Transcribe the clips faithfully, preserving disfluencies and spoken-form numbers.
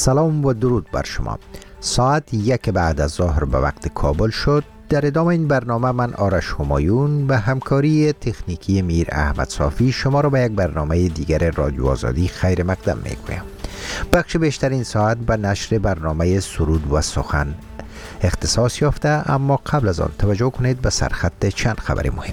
سلام و درود بر شما. ساعت یک بعد از ظهر به وقت کابل شد. در ادامه این برنامه من آرش همایون به همکاری تکنیکی میر احمد صافی شما را به یک برنامه دیگر رادیو آزادی خیر مقدم میگویم. بخش بیشتر این ساعت به نشر برنامه سرود و سخن اختصاص یافته، اما قبل از آن توجه کنید به سرخط چند خبر مهم.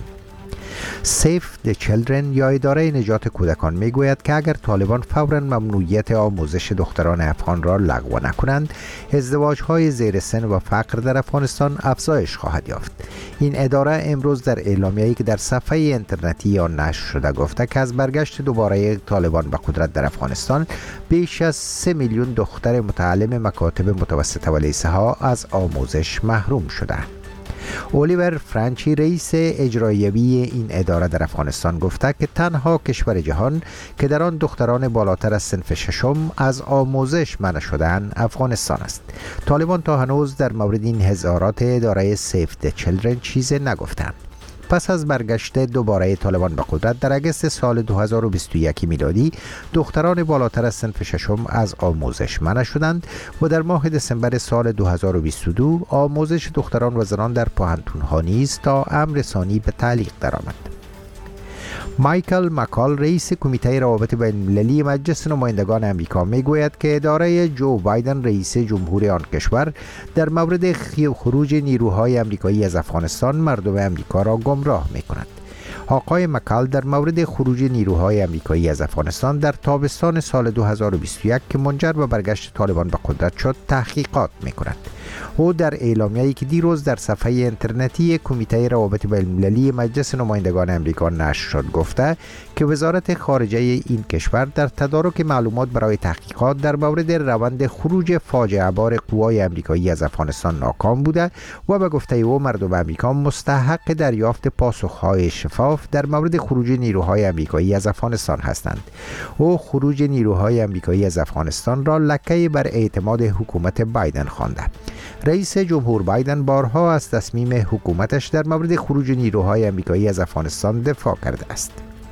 Save the Children یا اداره نجات کودکان میگوید که اگر طالبان فوراً ممنوعیت آموزش دختران افغان را لغو نکنند، ازدواج‌های زیر سن و فقر در افغانستان افزایش خواهد یافت. این اداره امروز در اعلامیه‌ای که در صفحه اینترنتی آن نشر شده گفته که از برگشت دوباره طالبان به قدرت در افغانستان بیش از سه میلیون دختر متعلم مکاتب متوسطه و لیسه ها از آموزش محروم شدند. اولیور فرانچی رئیس اجرایوی این اداره در افغانستان گفته که تنها کشور جهان که در آن دختران بالاتر از صنف ششم از آموزش منع شدند افغانستان است. طالبان تا هنوز در مورد این اظهارات اداره سیف د چیلدرن چیزی نگفتند. پس از برگشت دوباره طالبان به قدرت در اگست سال دو هزار و بیست و یک میلادی، دختران بالاتر از صنف ششم از آموزش منع شدند و در ماه دسامبر سال دو هزار و بیست و دو آموزش دختران و زنان در پوهنتون‌ها نیز تا امر ثانی به تعلیق درآمد. مایکل مکال رئیس کمیته روابط بین المللی مجلس نمایندگان امریکا میگوید که اداره جو بایدن رئیس جمهور آن کشور در مورد خروج نیروهای امریکایی از افغانستان مردم امریکا را گمراه میکند. آقای مکال در مورد خروج نیروهای امریکایی از افغانستان در تابستان سال دو هزار و بیست و یک که منجر به برگشت طالبان به قدرت شد تحقیقات میکند. او در اعلامیه‌ای که دیروز در صفحه اینترنتی کمیته روابط بین المللی مجلس نمایندگان امریکا نشر شد گفته که وزارت خارجه این کشور در تدارک معلومات برای تحقیقات در مورد روند خروج فاجعه بار قوای امریکایی از افغانستان ناکام بوده و به گفته او مردم امریکا مستحق دریافت پاسخ‌های شفاف در مورد خروج نیروهای امریکایی از افغانستان هستند. او خروج نیروهای امریکایی از افغانستان را لکه بر اعتماد حکومت بایدن خوانده. رئیس جمهور بایدن بارها از تصمیم حکومتش در مورد خروج نیروهای امریکایی از افغانستان دفاع کرده است.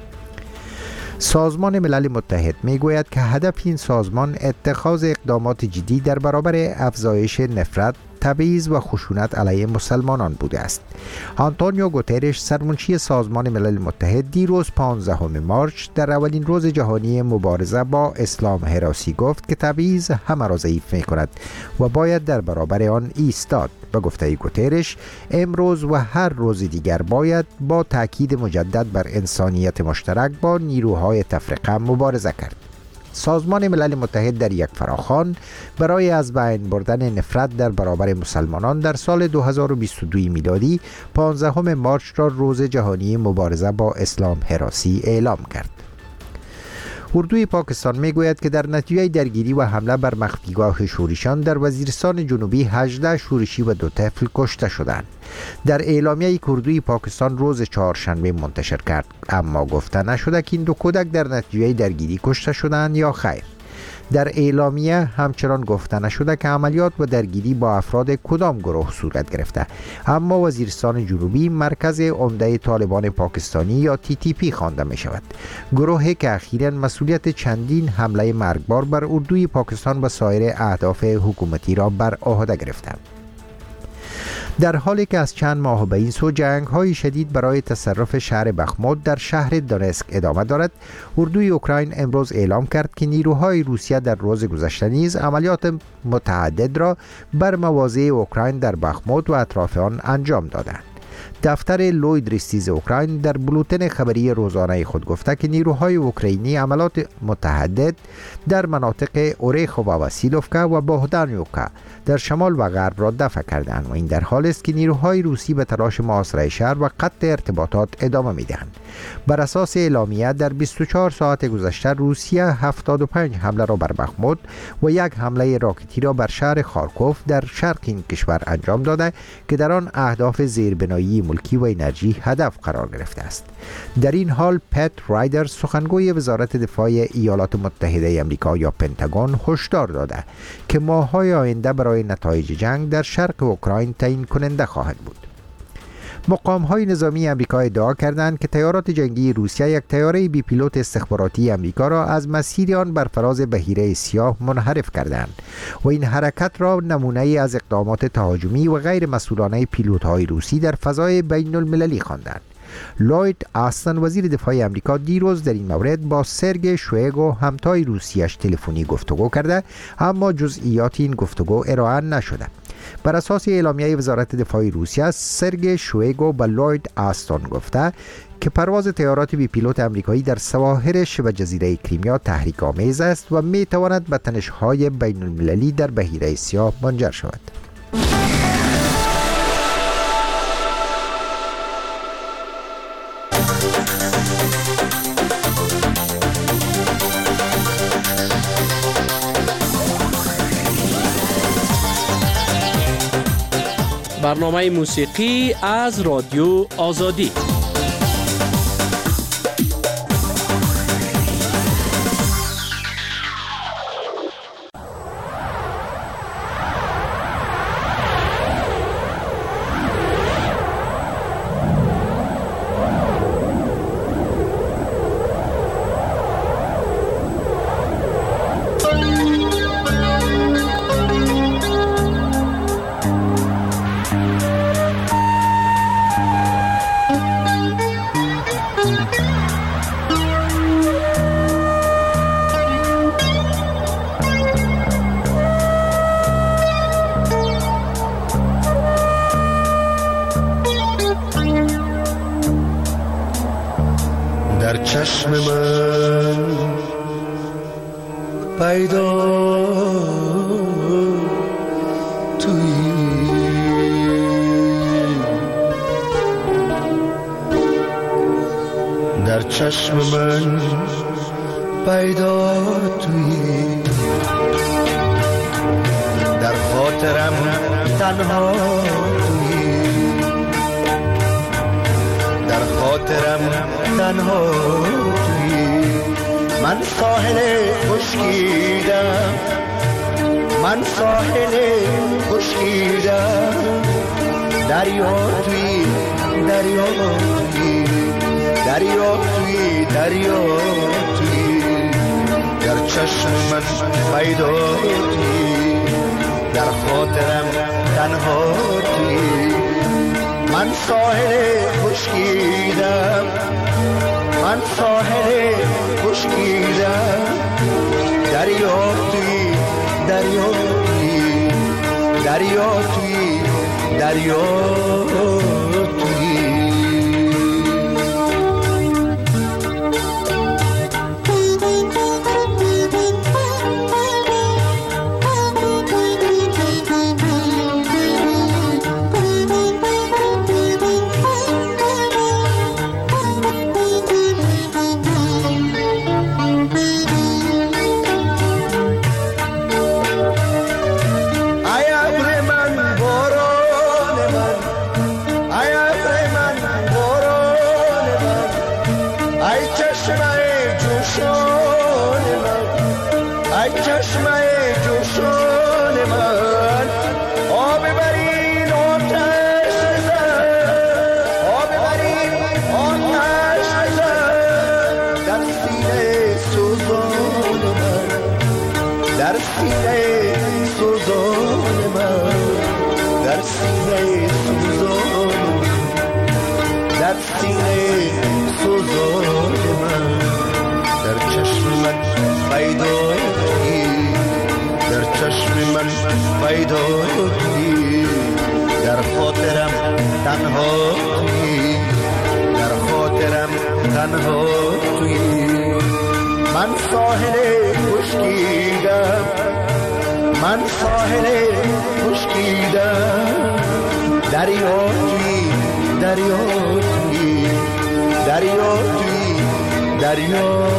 سازمان ملل متحد میگوید که هدف این سازمان اتخاذ اقدامات جدی در برابر افزایش نفرت، تبعیض و خشونت علیه مسلمانان بوده است. آنتونیو گوترش سرمنشی سازمان ملل متحد دیروز پانزدهم مارس در اولین روز جهانی مبارزه با اسلام هراسی گفت که تبعیض همه را ضعیف می‌کند و باید در برابر آن ایستاد. به گفته گوترش امروز و هر روز دیگر باید با تاکید مجدد بر انسانیت مشترک با نیروهای تفرقه مبارزه کرد. سازمان ملل متحد در یک فراخوان برای از بین بردن نفرت در برابر مسلمانان در سال دو هزار و بیست و دو میلادی پانزدهم مارس را روز جهانی مبارزه با اسلام هراسی اعلام کرد. اردوی پاکستان میگوید که در نتیجه درگیری و حمله بر مخفیگاه شورشیان در وزیرستان جنوبی هجده شورشی و دو طفل کشته شدند. در اعلامیه‌ای که اردوی پاکستان روز چهارشنبه منتشر کرد، اما گفته نشده که این دو کودک در نتیجه درگیری کشته شدند یا خیر. در اعلامیه همچنان گفته نشده که عملیات و درگیری با افراد کدام گروه صورت گرفته، اما وزیرستان جنوبی مرکز عمده طالبان پاکستانی یا تی تی پی خوانده می شود. گروهی که اخیراً مسئولیت چندین حمله مرگبار بر اردوی پاکستان و سایر اهداف حکومتی را بر عهده گرفته. در حالی که از چند ماه به این سو جنگ‌های شدید برای تصرف شهر بخمود در شهر دونسک ادامه دارد، اردوی اوکراین امروز اعلام کرد که نیروهای روسیه در روز گذشته نیز عملیات متعدد را بر مواضع اوکراین در بخمود و اطراف آن انجام دادند. دفتر لوید ریستیز اوکراین در بولتن خبری روزانه خود گفته که نیروهای اوکراینی عملیات متعدد در مناطق اوریخو و واسیلوفکا و بوهدانیوکا در شمال و غرب را دفع کردند و این در حالی است که نیروهای روسی به تلاش محاصره شهر و قطع ارتباطات ادامه می‌دهند. بر اساس اعلامیه در بیست و چهار ساعت گذشته روسیه هفتاد و پنج حمله را بر بخمود و یک حمله راکتی را بر شهر خارکوف در شرق این کشور انجام داده که در آن اهداف زیربنایی ملکی و انرژی هدف قرار گرفته است. در این حال پت رایدر سخنگوی وزارت دفاع ایالات متحده آمریکا یا پنتاگون هشدار داده که ماه‌های آینده برای نتایج جنگ در شرق اوکراین تعیین کننده خواهد بود. مقام‌های نظامی امریکا ادعا کردند که تیارات جنگی روسیه یک تیاره بی پیلوت استخباراتی امریکا را از مسیر آن بر فراز بحیره سیاه منحرف کردند و این حرکت را نمونه‌ای از اقدامات تهاجمی و غیر مسئولانه پیلوت‌های روسی در فضای بین المللی خواندند. لوید آستن وزیر دفاع امریکا دیروز در این مورد با سرگئی شویگو همتای روسیش تلفنی گفتگو کرده، اما جزئیات این گفتگو ارائه نشده. بر اساس اعلامیه وزارت دفاع روسیه، سرگئی شویگو به لوید آستن گفته که پرواز طیارات بی پیلوت امریکایی در سواحل شبه جزیره کریمیا تحریک آمیز است و می تواند به تنش‌های بین المللی در بحیره سیاه منجر شود. برنامه موسیقی از رادیو آزادی. در چشم من پیدا تویی، در چشم من پیدا تویی، در خاطرم تنها تویی، در خاطرم تنها تویی. من ساحل خشکیدم، من ساحل خشکیدم، دریا تویی، دریا تویی، دریا تویی، دریا تویی. در چشم من پیدا تویی، در خاطرم تنها تویی. من ساحل خشکیدم، من ساحل خشکیدم، دریا تویی، دریا تویی، دریا تویی، دریا تویی. پیدا تویی، در خاطرم تنها تویی، در خاطرم تنها تویی. من ساحل خشکیدم، من ساحل خشکیدم، دریا تویی، دریا تویی، دریا تویی، دریا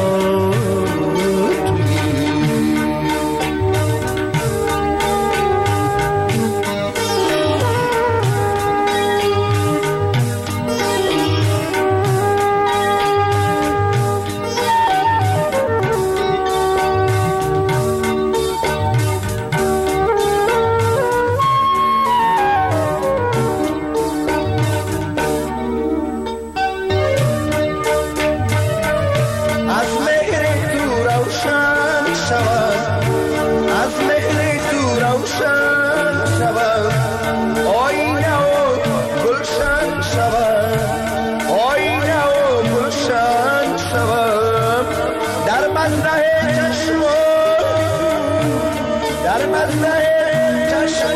مزرعه چشم در مزرعه چشم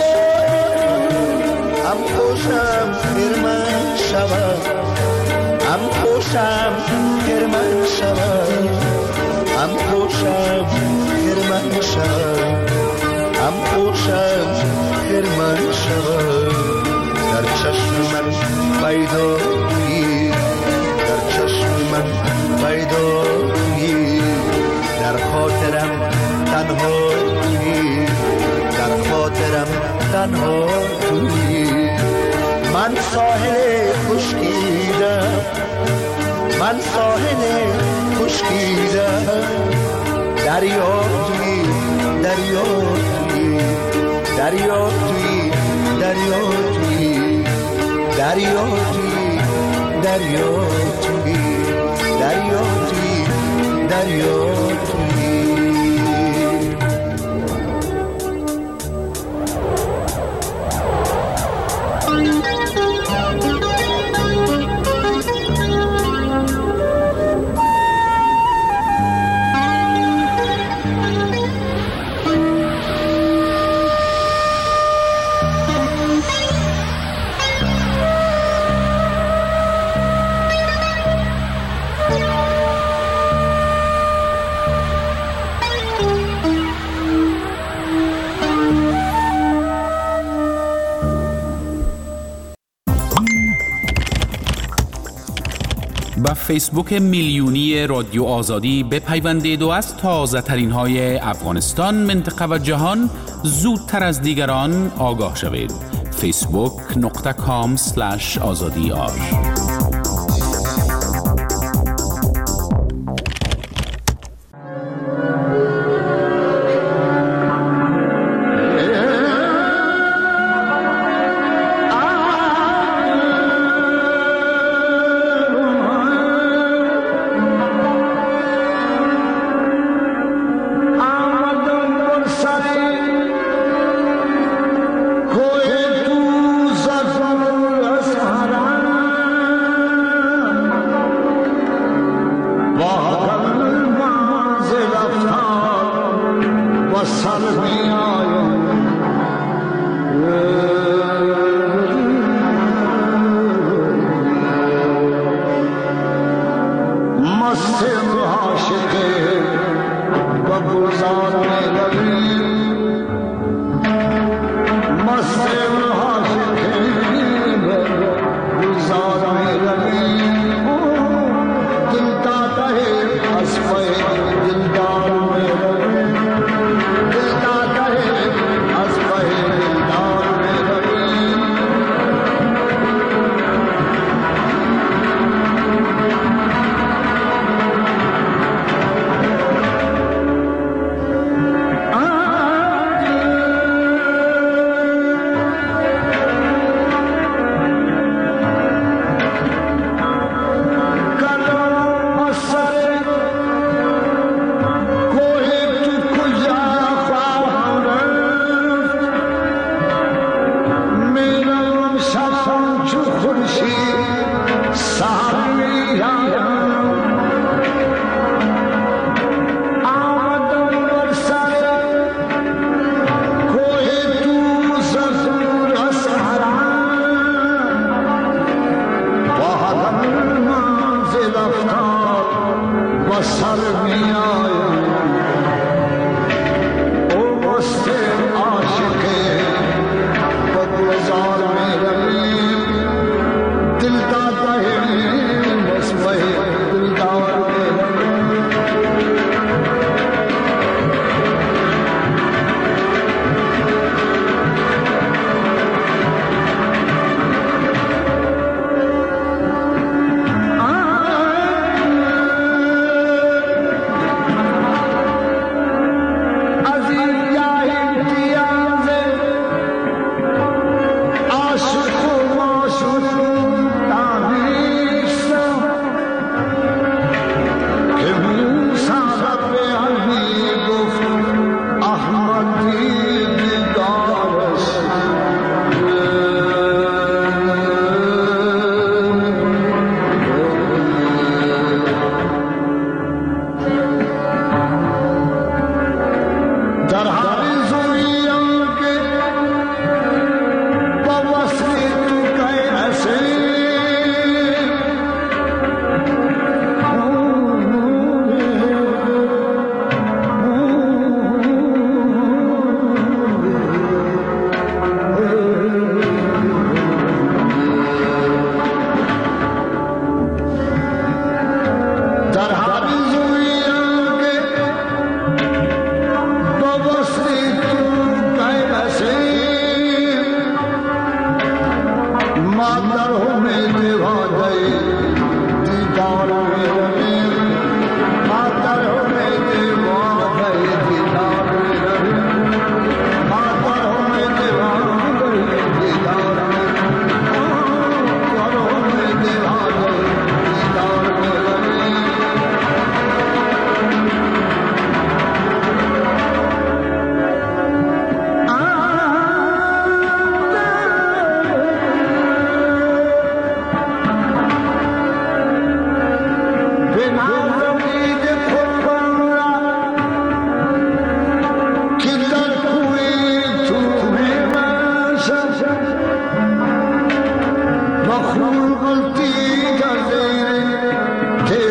هم خوشم خرمن شود هم خوشم خرمن شود هم خوشم خرمن شود هم خوشم خرمن شود در چشم من پیدایی در چشم من پیدایی در خاطرم تنهایی در خاطرم تنهایی من ساحل خشکیدم من ساحل خشکیدم دریا توی دریا توی دریا توی دریا توی دریا توی دریا توی دریا توی دریا توی با فیسبوک میلیونی رادیو آزادی بپیوندید و از تازه ترین های افغانستان، منطقه و جهان زودتر از دیگران آگاه شوید. فیسبوک نقطه کام اسلش آزادی آر.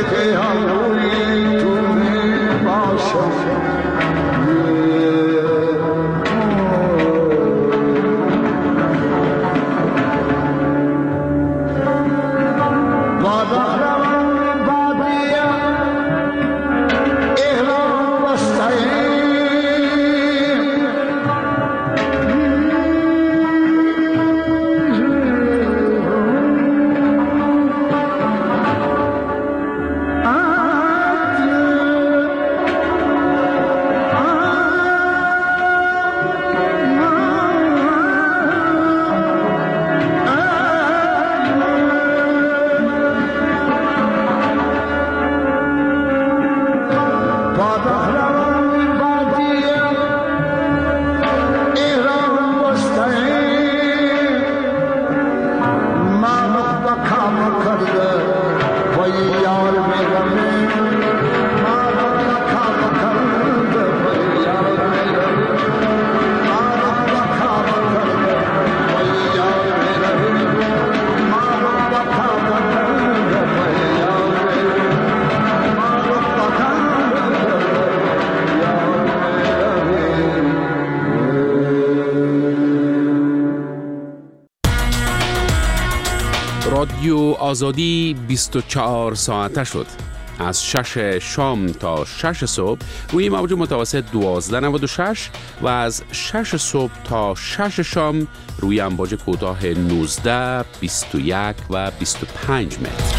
رادیو آزادی بیست و چهار ساعته شد. از شش شام تا شش صبح روی موج متوسط دوازده نود و شش و از شش صبح تا شش شام روی امواج کوتاه نوزده، بیست و یک و بیست و پنج متر.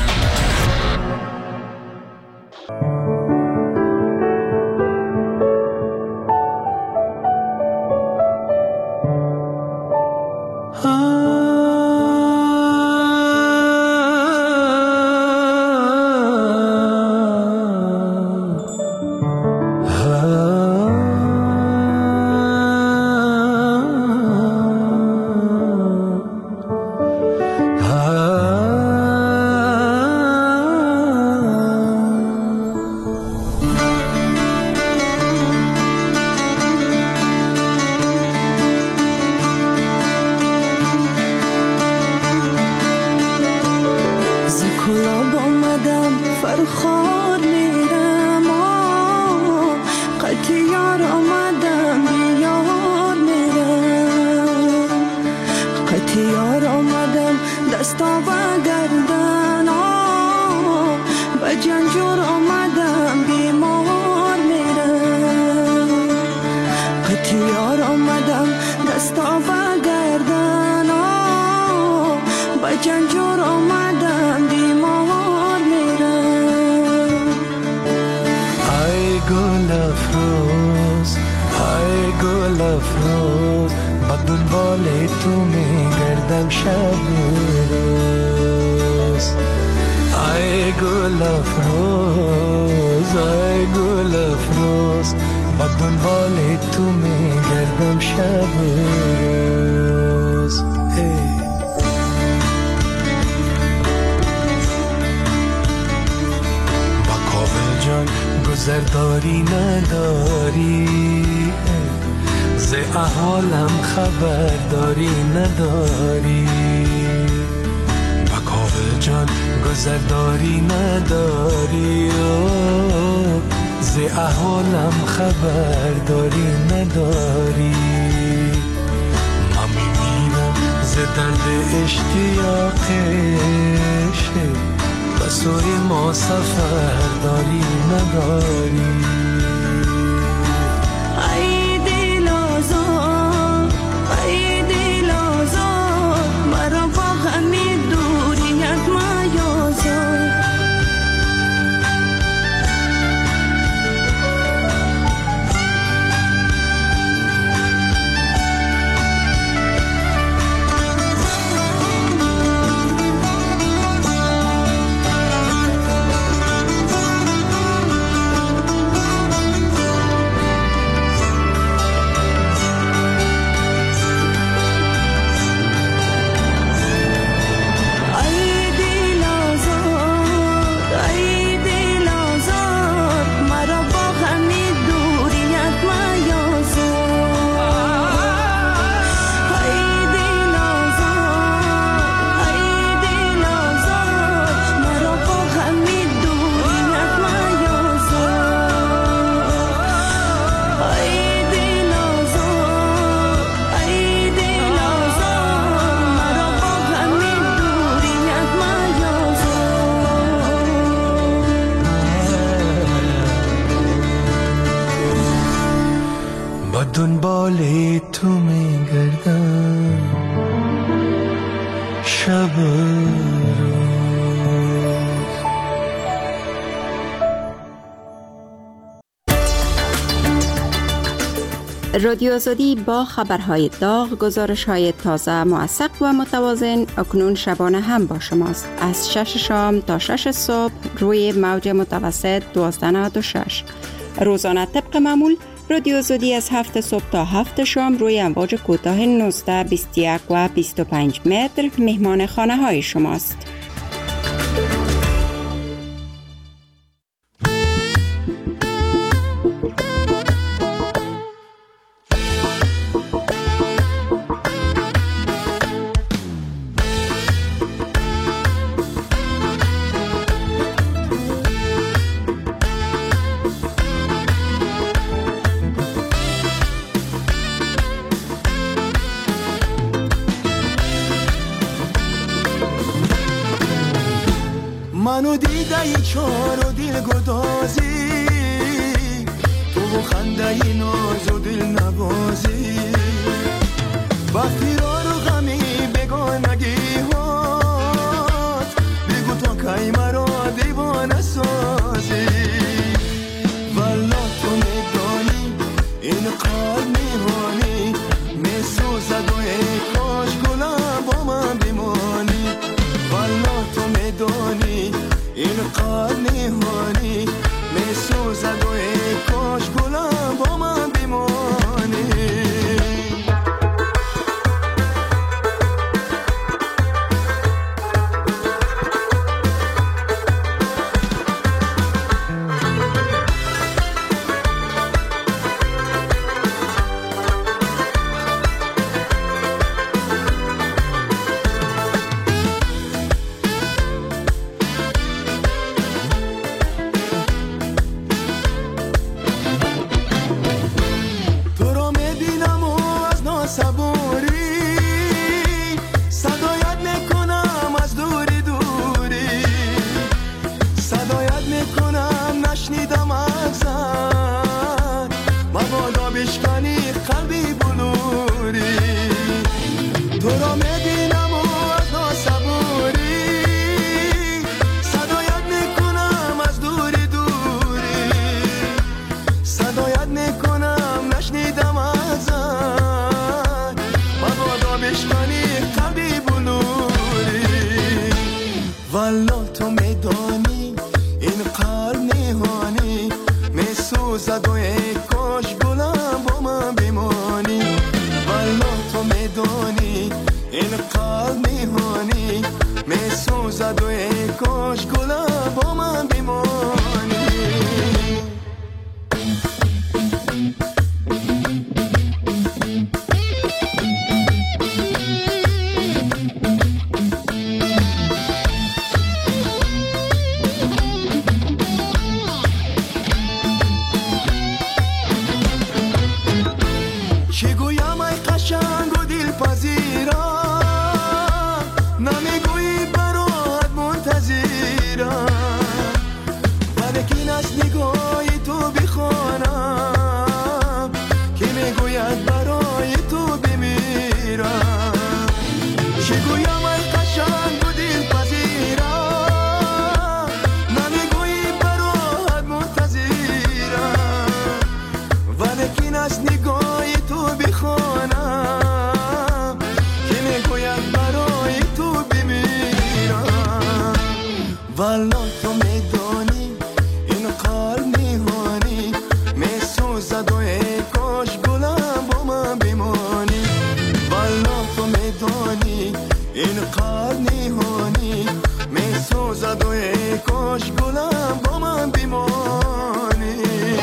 گذرداری نداری ز احوالم خبرداری نداری بکاوه جان گذرداری نداری ز احوالم خبرداری نداری من میمیرم ز درد اشتیاقش به سوی ما سفر داری نداری ای دل آزاد ای دل آزاد مرا با غمی دوریت میازاد دنبال تو میگردم شب روز. رادیو آزادی با خبرهای داغ، گزارش‌های تازه، موثق و متوازن اکنون شبانه هم با شماست. از شش شام تا شش صبح روی موج متوسط دوازده نود و شش. روزانه طبق معمول رادیو آزادی از هفت صبح تا هفت شام روی امواج کوتاه نوزده، بیست و یک و بیست و پنج متر مهمان خانه های شماست. منو دیده ای چار و دل گدازی، تو خنده ای ناز و دل نوازی، وقتی را رو غمی بگانگی هات، بگو تا کی مرا دیوانه سازی. والا تو میدانی این قلب میهانی میسوزد و ای کاش گلم با من بمانی. والا تو میدانی این قلب نهانی میسوزد و ای کاش گلم با من بمانی. والا تو میدانی این قلب نهانی میسوزد و ای کاش گلم با من بمانی. والا تو میدانی این قلب نهانی میسوزد و ای کاش گلم با من بمانی. والا تو میدانی این قلب نهانی میسوزد و ای کاش گلم با من بمانی. والا تو میدانی این قلب نهانی میسوزد و ای کاش گلم با من بمانی.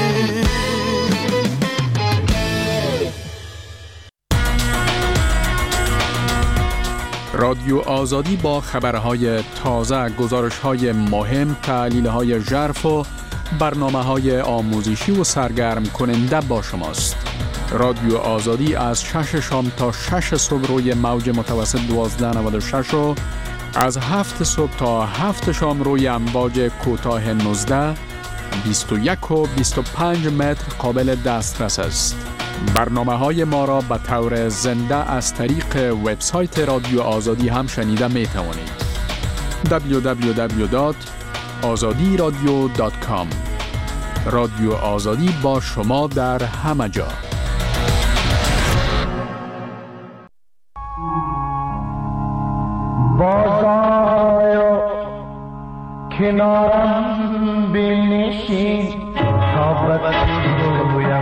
رادیو آزادی با خبرهای تازه، گزارش‌های مهم، تحلیل‌های ژرف و برنامه‌های آموزشی و سرگرم کننده با شماست. رادیو آزادی از شش شام تا شش صبح روی موج متوسط دوازده نود و شش و از هفت صبح تا هفت شام روی امواج کوتاه نوزده، بیست و یک و بیست و پنج متر قابل دسترس است. برنامه‌های ما را به طور زنده از طریق وبسایت رادیو آزادی هم شنیده می توانید. دبلیو دبلیو دبلیو دات آزادی رادیو دات کام. رادیو آزادی با شما در همه جا. بازآی کنارم بنشین تا به